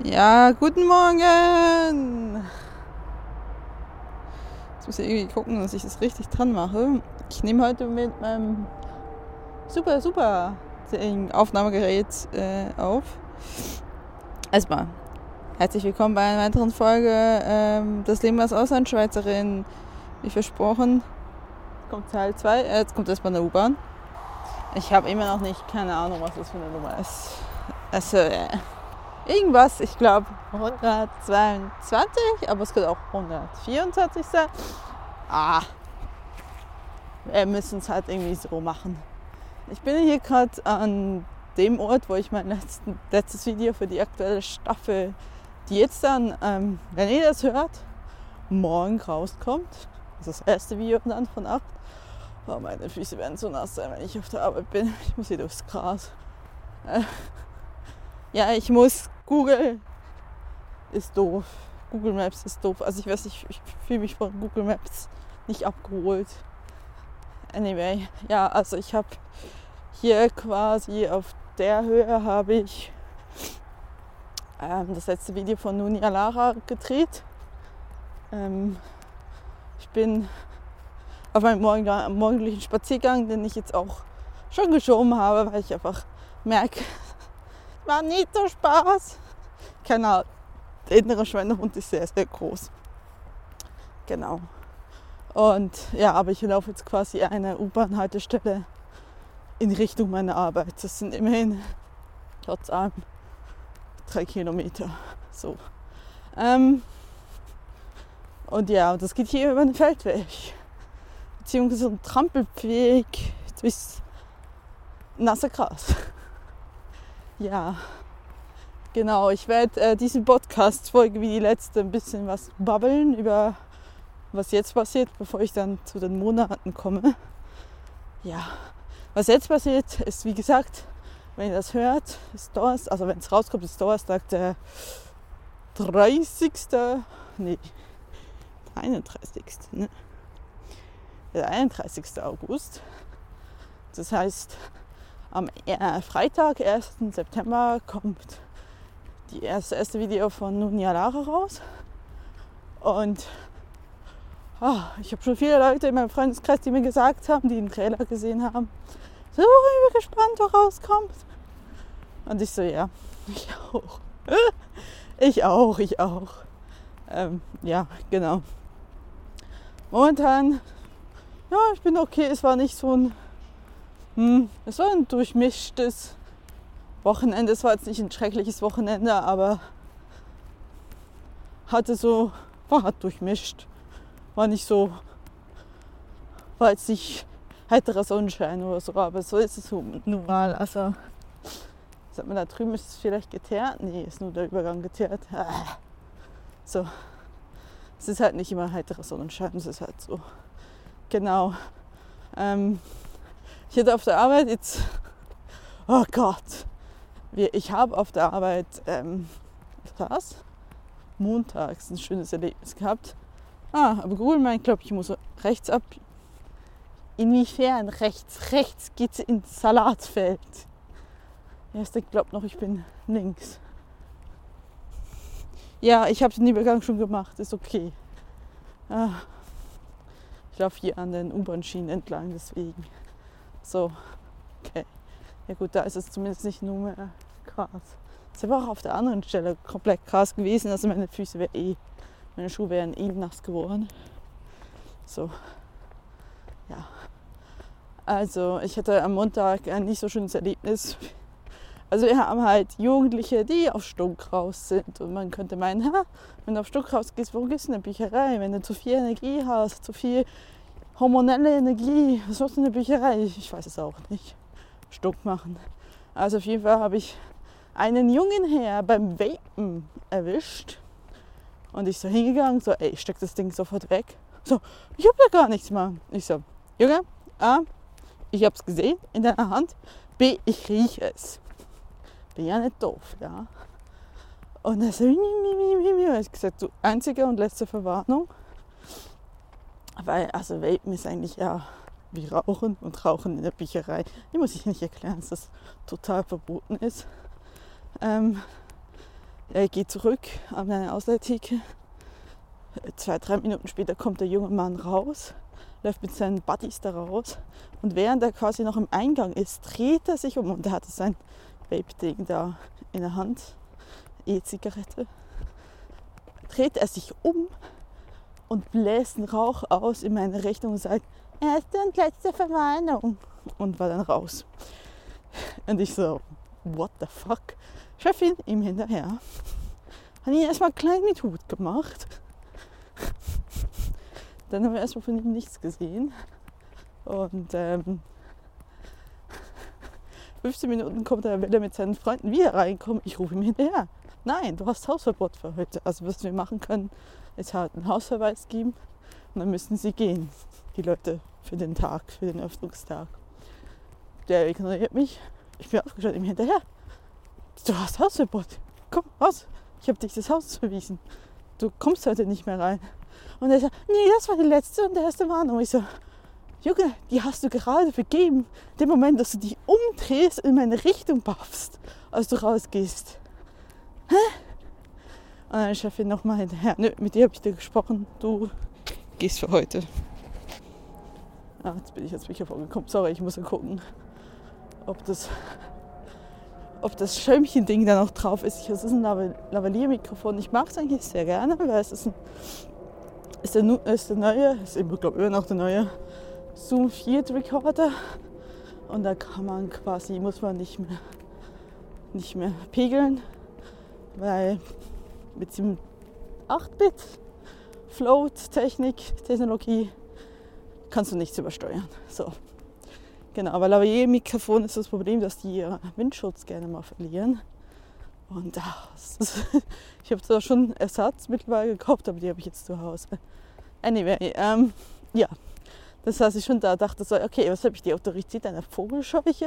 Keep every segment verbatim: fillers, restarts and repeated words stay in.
Ja, guten Morgen! Jetzt muss ich irgendwie gucken, dass ich das richtig dran mache. Ich nehme heute mit meinem super, super Aufnahmegerät äh, auf. Erstmal, herzlich willkommen bei einer weiteren Folge ähm, Das Leben als Auslandschweizerin. Wie versprochen, jetzt kommt Teil zwei. Äh, jetzt kommt erstmal eine U-Bahn. Ich habe immer noch nicht, keine Ahnung, was das für eine Nummer ist. Also, äh, irgendwas, ich glaube hundertzweiundzwanzig, aber es könnte auch hundertvierundzwanzig sein. Ah, wir müssen es halt irgendwie so machen. Ich bin hier gerade an dem Ort, wo ich mein letzten, letztes Video für die aktuelle Staffel, die jetzt dann, ähm, wenn ihr das hört, morgen rauskommt. Das ist das erste Video dann von acht. Oh, meine Füße werden so nass sein, wenn ich auf der Arbeit bin. Ich muss hier durchs Gras. Äh, ja, ich muss Google ist doof. Google Maps ist doof. Also ich weiß nicht, ich fühle mich von Google Maps nicht abgeholt. Anyway, ja, also ich habe hier quasi auf der Höhe habe ich ähm, das letzte Video von Nunia Lara gedreht. Ähm, ich bin auf meinem morgen, morgendlichen Spaziergang, den ich jetzt auch schon geschoben habe, weil ich einfach merke, es macht nicht so Spaß. Keine Ahnung. Der innere Schweinehund ist sehr, sehr groß. Genau. Und ja, aber ich laufe jetzt quasi eine U-Bahn-Haltestelle in Richtung meiner Arbeit. Das sind immerhin trotz allem drei Kilometer. So. Ähm, und ja, das geht hier über den Feldweg. Beziehungsweise ein Trampelweg durchs nasse Gras. Ja. Genau, ich werde äh, diese Podcast-Folge wie die letzte ein bisschen was babbeln über was jetzt passiert, bevor ich dann zu den Monaten komme. Ja, was jetzt passiert, ist wie gesagt, wenn ihr das hört, ist Donnerstag, also wenn es rauskommt, ist Donnerstag der dreißigste Nee, einunddreißigste Ne? Der einunddreißigste August. Das heißt, am Freitag, ersten September, kommt die erste, erste Video von Nunia Lara raus. Und oh, ich habe schon viele Leute in meinem Freundeskreis, die mir gesagt haben, die den Trailer gesehen haben, so, ich bin gespannt, was rauskommt. Und ich so, ja, ich auch. Ich auch, ich auch. Ähm, ja, genau. Momentan, ja, ich bin okay. Es war nicht so ein, hm, es war ein durchmischtes Wochenende. Es war jetzt nicht ein schreckliches Wochenende, aber hatte so, war halt durchmischt. War nicht so, war jetzt nicht heiterer Sonnenschein oder so, aber so ist es so normal. Also, sagt man, da drüben ist es vielleicht geteert? Nee, ist nur der Übergang geteert. Ah. So, es ist halt nicht immer heiterer Sonnenschein, es ist halt so. Genau. Ähm, ich hatte auf der Arbeit jetzt, oh Gott, ich habe auf der Arbeit, ähm, was? montags ein schönes Erlebnis gehabt. Ah, aber Google meint, glaube ich, muss rechts ab. Inwiefern rechts? Rechts geht's ins Salatfeld. Ja, ich glaube noch, ich bin links. Ja, ich habe den Übergang schon gemacht, ist okay. Ah, ich laufe hier an den U-Bahn-Schienen entlang, deswegen. So, okay. Ja gut, da ist es zumindest nicht nur mehr Gras. Es wäre auch auf der anderen Stelle komplett Gras gewesen, also meine Füße wären eh, meine Schuhe wären eh nass geworden. So, ja. Also ich hatte am Montag ein nicht so schönes Erlebnis. Also wir haben halt Jugendliche, die auf Stunk raus sind. Und man könnte meinen, ha, wenn du auf Stunk raus gehst, wo gehst du in eine Bücherei? Wenn du zu viel Energie hast, zu viel hormonelle Energie, was machst du in der Bücherei? Ich weiß es auch nicht. Stunk machen. Also auf jeden Fall habe ich einen jungen Herr beim Vapen erwischt. Und ich so hingegangen, so, ey, ich steck das Ding sofort weg. So, ich hab da gar nichts mehr. Ich so, Junge, A, ich hab's gesehen in deiner Hand. B, ich rieche es. Bin ja nicht doof, ja. Und er so, mi, mi, mi, mi. Ich gesagt, so, einzige und letzte Verwarnung. Weil, also Vapen ist eigentlich ja wie Rauchen und Rauchen in der Bücherei. Die muss ich nicht erklären, dass das total verboten ist. Ähm, Er geht zurück an eine Ausleihtheke. Zwei, drei Minuten später kommt der junge Mann raus, läuft mit seinen Buddies da raus. Und während er quasi noch im Eingang ist, dreht er sich um und er hatte sein Vape-Ding da in der Hand, E-Zigarette. Dreht er sich um und bläst einen Rauch aus in meine Richtung und sagt, erste und letzte Verwarnung. Und war dann raus. Und ich so, what the fuck? Chefin ihm hinterher. Hat ihn erstmal klein mit Hut gemacht. Dann haben wir erstmal von ihm nichts gesehen. Und ähm, fünfzehn Minuten kommt er, will er mit seinen Freunden wieder reinkommen. Ich rufe ihm hinterher. Nein, du hast Hausverbot für heute. Also was wir machen können, ist halt einen Hausverweis geben. Und dann müssen sie gehen, die Leute, für den Tag, für den Öffnungstag. Der ignoriert mich. Ich bin aufgestanden, ihm hinterher. Du hast Hausverbot. Komm raus. Ich habe dich das Haus verwiesen. Du kommst heute nicht mehr rein. Und er sagt, nee, das war die letzte und erste Warnung. Ich so, Junge, die hast du gerade vergeben. In dem Moment, dass du dich umdrehst und in meine Richtung baffst, als du rausgehst. Hä? Und dann ist Chefin nochmal hinterher. Nö, mit dir habe ich dir gesprochen. Du gehst für heute. Ah, jetzt bin ich jetzt Mikrofon gekommen. Sorry, ich muss mal gucken, ob das, ob das Schäumchen-Ding da noch drauf ist. Es ist ein Lavalier-Mikrofon. Ich mag es eigentlich sehr gerne, weil es ist, ein, ist, der, ist der neue, ist immer, glaube ich, immer noch der neue Zoom Field Recorder. Und da kann man quasi, muss man nicht mehr, nicht mehr pegeln, weil mit dem acht Bit Float-Technik, Technologie kannst du nichts übersteuern. So. Genau, aber Lavalier-Mikrofon ist das Problem, dass die ihren Windschutz gerne mal verlieren. Und ach, ist, ich habe zwar schon Ersatz mittlerweile gekauft, aber die habe ich jetzt zu Hause. Anyway, ähm, ja, das heißt, ich schon da dachte so, okay, was habe ich, die Autorität einer Vogelscheuche?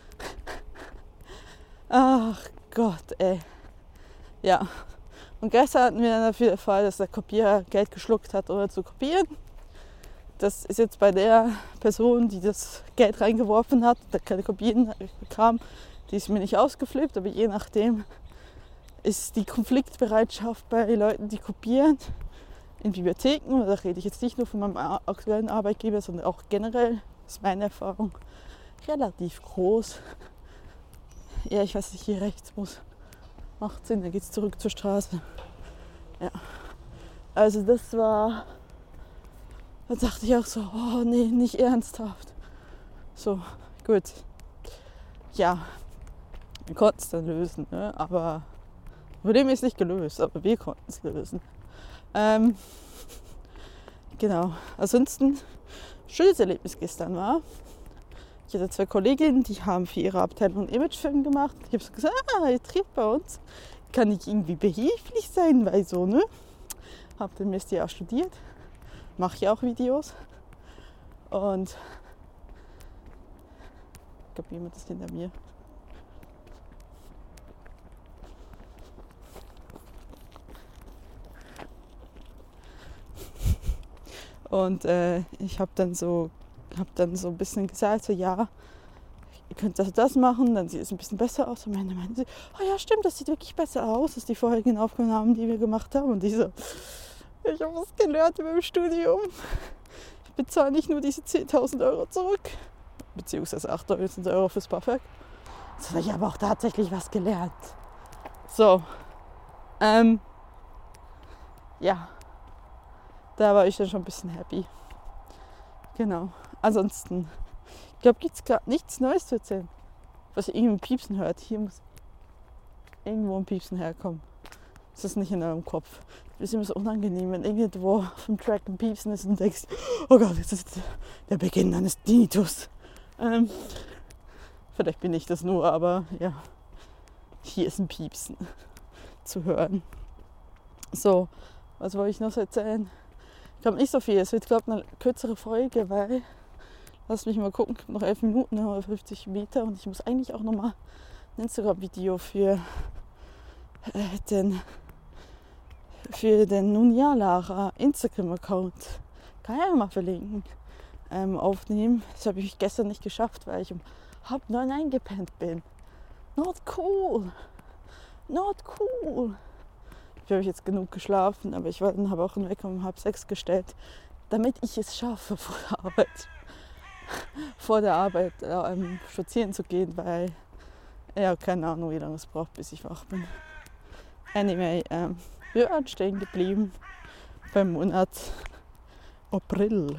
Ach Gott, ey. Ja, und gestern hatten wir dann dafür den Fall, dass der Kopierer Geld geschluckt hat, ohne zu kopieren. Das ist jetzt bei der Person, die das Geld reingeworfen hat, der keine Kopien bekam, die ist mir nicht ausgeflippt, aber je nachdem ist die Konfliktbereitschaft bei Leuten, die kopieren, in Bibliotheken, da rede ich jetzt nicht nur von meinem aktuellen Arbeitgeber, sondern auch generell, ist meine Erfahrung, relativ groß. Ja, ich weiß nicht, hier rechts muss. Macht Sinn, dann geht es zurück zur Straße. Ja. Also das war, da dachte ich auch so, oh nee, nicht ernsthaft. So, gut. Ja, wir konnten es dann lösen, ne? Aber das Problem ist nicht gelöst, aber wir konnten es lösen. Ähm, genau, ansonsten, schönes Erlebnis gestern war, ich hatte zwei Kolleginnen, die haben für ihre Abteilung einen Imagefilm gemacht. Ich habe so gesagt, ah, ihr dreht bei uns. Kann ich irgendwie behilflich sein, weil so, ne? Hab den Mist ja auch studiert. Mache ja auch Videos. Und ich glaube, jemand ist hinter mir. Und äh, ich habe dann so habe dann so ein bisschen gesagt, so ja, ihr könnt das und das machen, dann sieht es ein bisschen besser aus. Und am Ende meinten sie, oh ja, stimmt, das sieht wirklich besser aus, als die vorherigen Aufnahmen, die wir gemacht haben. Und ich so, ich habe was gelernt über im Studium. Ich bezahle nicht nur diese zehntausend Euro zurück, beziehungsweise achttausend Euro fürs BAföG, sondern ich habe auch tatsächlich was gelernt. So, ähm, ja, da war ich dann schon ein bisschen happy. Genau. Ansonsten, ich glaube, gibt es gerade nichts Neues zu erzählen, was ihr irgendwie ein Piepsen hört. Hier muss irgendwo ein Piepsen herkommen. Das ist nicht in eurem Kopf. Das ist immer so unangenehm, wenn irgendwo auf dem Track ein Piepsen ist und du denkst, oh Gott, das ist der Beginn eines Tinnitus. Ähm, vielleicht bin ich das nur, aber ja, hier ist ein Piepsen zu hören. So, was wollte ich noch erzählen? Ich glaube nicht so viel. Es wird, glaube ich, eine kürzere Folge, weil, lass mich mal gucken, noch elf Minuten, hundertfünfzig Meter und ich muss eigentlich auch nochmal ein Instagram-Video für äh, den für den Nunja Lara Instagram-Account, kann ich ja mal verlinken, ähm, aufnehmen. Das habe ich gestern nicht geschafft, weil ich um halb neun eingepennt bin. Not cool. Not cool. ich habe jetzt genug geschlafen, aber ich habe auch einen Wecker um halb sechs gestellt, damit ich es schaffe, vor der Arbeit, vor der Arbeit ähm, spazieren zu gehen, weil, ja, keine Ahnung, wie lange es braucht, bis ich wach bin. Anyway, ähm, wir waren stehen geblieben beim Monat April.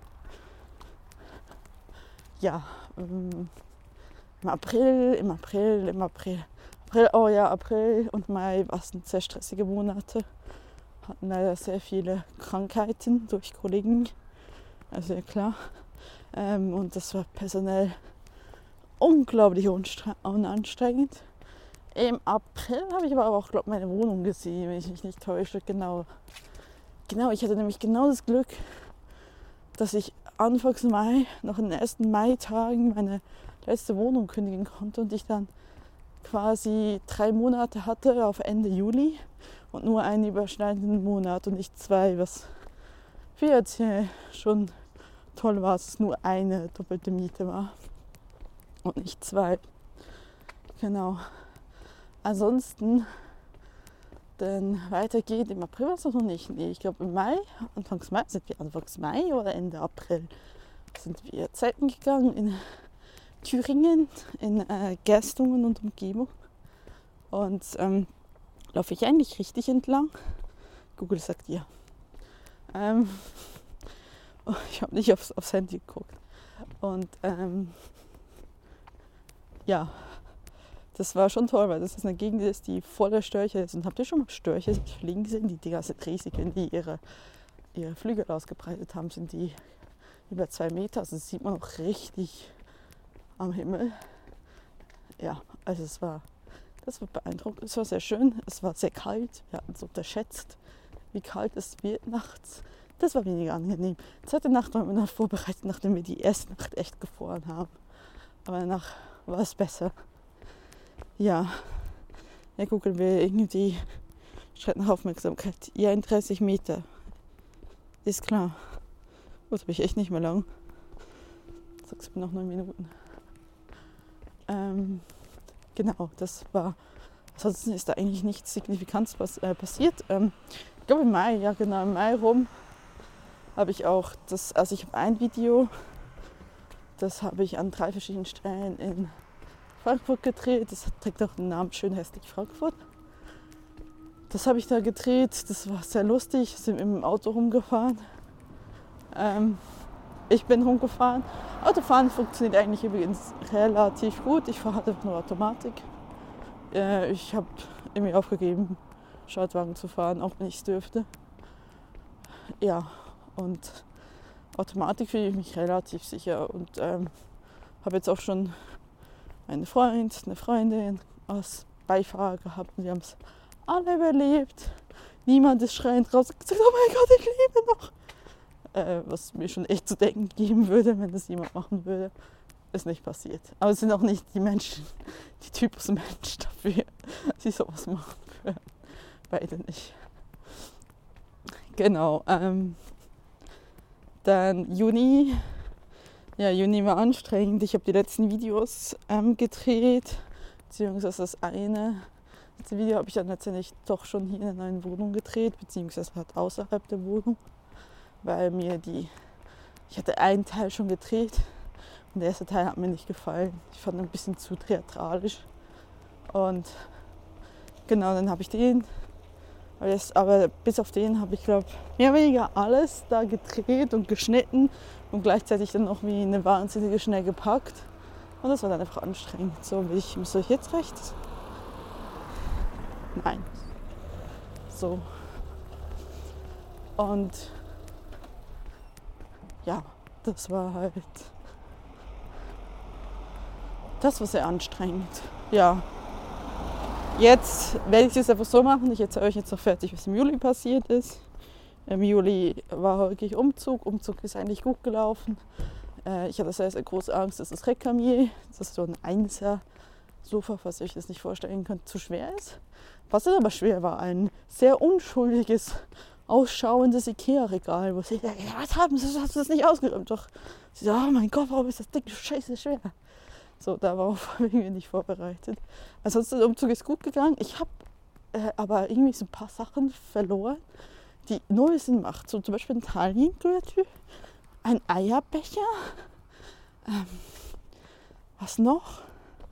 Ja, ähm, im April, im April, im April. April, oh ja, April und Mai waren sehr stressige Monate. Hatten leider sehr viele Krankheiten durch Kollegen, also ja klar. Ähm, und das war personell unglaublich unanstrengend. Im April habe ich aber auch, glaube ich, meine Wohnung gesehen, wenn ich mich nicht täusche. Genau. Genau, ich hatte nämlich genau das Glück, dass ich Anfangs Mai, noch in den ersten Mai-Tagen, meine letzte Wohnung kündigen konnte und ich dann quasi drei Monate hatte auf Ende Juli und nur einen überschneidenden Monat und nicht zwei, was für jetzt hier schon toll war, dass es nur eine doppelte Miete war und nicht zwei. Genau. Ansonsten, dann weitergeht im April war es noch nicht. Nee, ich glaube im Mai, Anfangs Mai, sind wir Anfangs Mai oder Ende April, sind wir zelten gegangen in Thüringen, in äh, Gerstungen und Umgebung. Und ähm, laufe ich eigentlich richtig entlang? Google sagt ja. Ähm, oh, ich habe nicht aufs, aufs Handy geguckt. Und ähm, ja, das war schon toll, weil das ist eine Gegend ist, die voller Störche ist. Und habt ihr schon mal Störche fliegen gesehen? Die Dinger sind riesig, wenn die ihre, ihre Flügel ausgebreitet haben, sind die über zwei Meter. Also das sieht man auch richtig am Himmel. Ja, also es war, das war beeindruckend. Es war sehr schön. Es war sehr kalt. Wir hatten es unterschätzt, wie kalt es wird nachts. Das war weniger angenehm. Die zweite Nacht waren wir noch vorbereitet, nachdem wir die erste Nacht echt gefroren haben. Aber danach war es besser. Ja, ja, gucken wir irgendwie, schreit nach Aufmerksamkeit. Ja, in dreißig Meter. Ist klar. Gut, habe ich echt nicht mehr lang. Sag's mir noch neun Minuten. Ähm, genau, das war. Ansonsten ist da eigentlich nichts Signifikantes was, äh, passiert. Ähm, ich glaube im Mai, ja genau, im Mai rum habe ich auch das, also ich habe ein Video, das habe ich an drei verschiedenen Stellen in Frankfurt gedreht. Das trägt auch den Namen Schön hässlich Frankfurt. Das habe ich da gedreht, das war sehr lustig, sind mit dem Auto rumgefahren. Ähm, ich bin rumgefahren. Autofahren funktioniert eigentlich übrigens relativ gut. Ich fahre halt nur Automatik. Äh, ich habe irgendwie aufgegeben, Schaltwagen zu fahren, auch wenn ich es dürfte. Ja, und Automatik fühle ich mich relativ sicher und ähm, habe jetzt auch schon einen Freund, eine Freundin als Beifahrer gehabt und wir haben es alle überlebt. Niemand ist schreiend raus und gesagt, oh mein Gott, ich lebe noch. Äh, was mir schon echt zu denken geben würde, wenn das jemand machen würde. Ist nicht passiert. Aber es sind auch nicht die Menschen, die Typus Mensch dafür, dass sie sowas machen würden. Beide nicht. Genau. Ähm, dann Juni. Ja, Juni war anstrengend. Ich habe die letzten Videos ähm, gedreht. Beziehungsweise das eine. Das Video habe ich dann letztendlich doch schon hier in einer neuen Wohnung gedreht. Beziehungsweise halt außerhalb der Wohnung. Weil mir die. Ich hatte einen Teil schon gedreht. Und der erste Teil hat mir nicht gefallen. Ich fand ihn ein bisschen zu theatralisch. Und genau, dann habe ich den. Aber bis auf den habe ich, glaube mehr oder weniger alles da gedreht und geschnitten. Und gleichzeitig dann noch wie eine wahnsinnige schnell gepackt. Und das war dann einfach anstrengend. So, will ich, soll ich jetzt rechts? Nein. So. Und ja, das war halt. Das war sehr anstrengend. Ja. Jetzt werde ich es einfach so machen. Ich erzähle euch jetzt noch fertig, was im Juli passiert ist. Im Juli war wirklich Umzug. Umzug ist eigentlich gut gelaufen. Äh, ich hatte sehr, sehr große Angst, dass das Recamier, das ist so ein Einser-Sofa, falls ihr euch das nicht vorstellen könnt, zu schwer ist. Was dann aber schwer war, ein sehr unschuldiges, ausschauendes Ikea-Regal, wo sie ja, was haben sie, hast du das nicht ausgeräumt? Doch. Sie so, oh mein Gott, warum ist das Ding scheiße schwer? So, darauf waren wir nicht vorbereitet. Ansonsten der Umzug ist gut gegangen. Ich habe äh, aber irgendwie so ein paar Sachen verloren, die null Sinn macht. So zum Beispiel ein Taliengürtel, ein Eierbecher, ähm, was noch?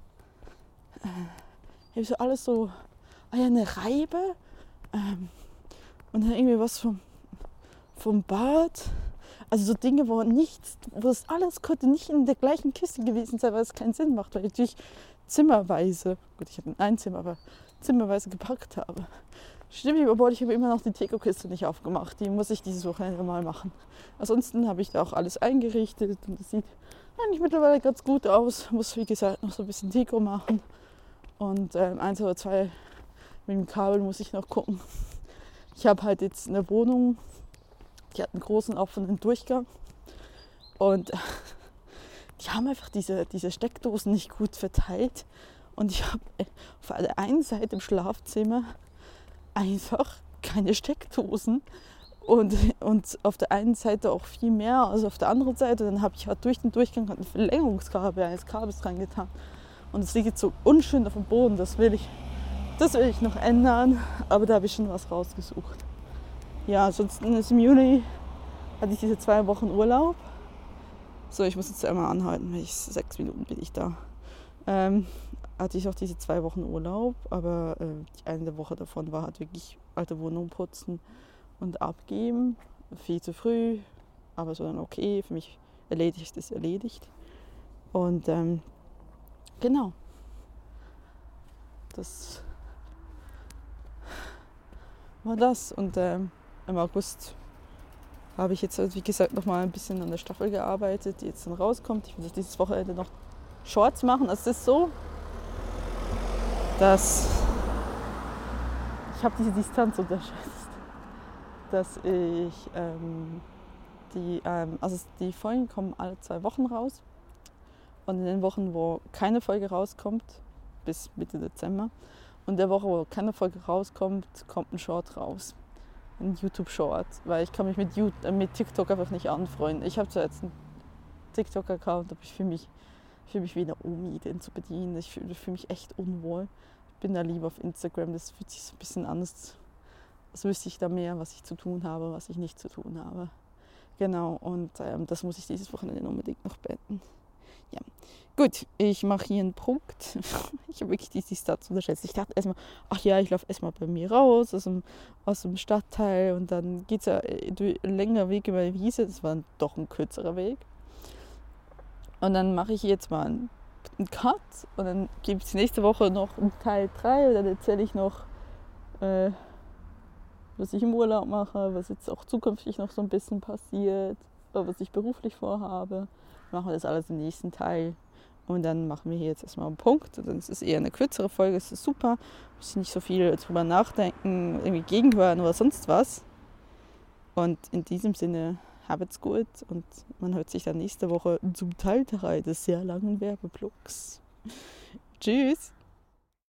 Äh, so alles so, ah ja, eine Reibe ähm, und dann irgendwie was vom, vom Bad. Also so Dinge, wo nichts, wo das alles konnte nicht in der gleichen Kiste gewesen sein, weil es keinen Sinn macht, weil ich natürlich zimmerweise, gut, ich hatte ein Zimmer, aber zimmerweise gepackt habe. Stimmt, obwohl ich habe immer noch die Deko-Kiste nicht aufgemacht. Die muss ich dieses Wochenende mal machen. Ansonsten habe ich da auch alles eingerichtet und das sieht eigentlich mittlerweile ganz gut aus. Muss, wie gesagt, noch so ein bisschen Deko machen. Und ähm, eins oder zwei mit dem Kabel muss ich noch gucken. Ich habe halt jetzt eine Wohnung, die hat einen großen offenen Durchgang und die haben einfach diese, diese Steckdosen nicht gut verteilt und ich habe auf der einen Seite im Schlafzimmer einfach keine Steckdosen und, und auf der einen Seite auch viel mehr als auf der anderen Seite. Dann habe ich halt durch den Durchgang ein Verlängerungskabel eines Kabels dran getan und es liegt jetzt so unschön auf dem Boden. Das will ich, das will ich noch ändern, aber da habe ich schon was rausgesucht. Ja, ansonsten ist im Juli hatte ich diese zwei Wochen Urlaub. So, ich muss jetzt einmal anhalten, weil ich sechs Minuten bin ich da. Ähm, hatte ich auch diese zwei Wochen Urlaub, aber äh, die eine Woche davon war halt wirklich alte Wohnung putzen und abgeben. Viel zu früh, aber so dann okay, für mich erledigt ist erledigt. Und ähm, genau, das war das. Und ähm, im August habe ich jetzt, wie gesagt, noch mal ein bisschen an der Staffel gearbeitet, die jetzt dann rauskommt. Ich will das dieses Wochenende noch Shorts machen. Also es ist so, dass ich habe diese Distanz unterschätzt, dass ich ähm, die, ähm, also die Folgen kommen alle zwei Wochen raus und in den Wochen, wo keine Folge rauskommt, bis Mitte Dezember, und der Woche, wo keine Folge rauskommt, kommt ein Short raus. Ein YouTube-Short, weil ich kann mich mit, YouTube, äh, mit TikTok einfach nicht anfreunden. Ich habe zwar jetzt einen TikTok-Account, aber ich fühle mich, fühl mich wie eine Omi, den zu bedienen. Ich fühle fühl mich echt unwohl. Ich bin da lieber auf Instagram, das fühlt sich so ein bisschen anders, als wüsste ich da mehr, was ich zu tun habe, was ich nicht zu tun habe. Genau, und ähm, das muss ich dieses Wochenende unbedingt noch beenden. Ja, gut, ich mache hier einen Punkt. Ich habe wirklich die Distanz unterschätzt. Ich dachte erstmal, ach ja, ich laufe erstmal bei mir raus aus dem, aus dem Stadtteil und dann geht es ja durch einen längeren Weg über die Wiese. Das war doch ein kürzerer Weg. Und dann mache ich jetzt mal einen, einen Cut und dann gibt es nächste Woche noch einen Teil drei und dann erzähle ich noch, äh, was ich im Urlaub mache, was jetzt auch zukünftig noch so ein bisschen passiert, was ich beruflich vorhabe. Machen wir das alles im nächsten Teil. Und dann machen wir hier jetzt erstmal einen Punkt. Und dann ist es eher eine kürzere Folge, das ist super. Muss ich nicht so viel drüber nachdenken, irgendwie gegenhören oder sonst was. Und in diesem Sinne, habt's gut. Und man hört sich dann nächste Woche zum Teil drei des sehr langen Werbeblocks. Tschüss!